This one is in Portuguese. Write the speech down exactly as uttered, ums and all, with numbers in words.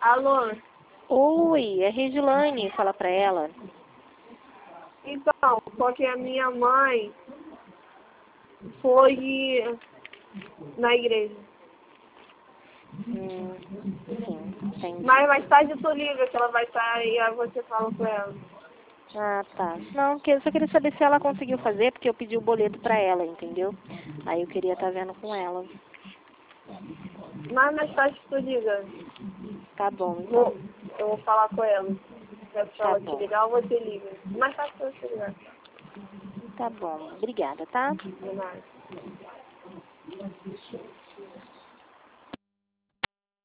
Alô? Oi, é Regiane, fala pra ela. Então, porque a minha mãe foi na igreja. Hum, sim, entendi. Mas mais tarde tu liga que ela vai estar e aí você fala com ela. Ah, tá. Não, porque eu só queria saber se ela conseguiu fazer, porque eu pedi o boleto pra ela, entendeu? Aí eu queria estar vendo com ela. Mas mais tarde tu liga. Tá bom, então. Vou, eu vou falar com ela. Peço pra Tá ela te bom. ligar ou você liga. Mais tarde você ligar. Tá bom. Obrigada, tá? De nada.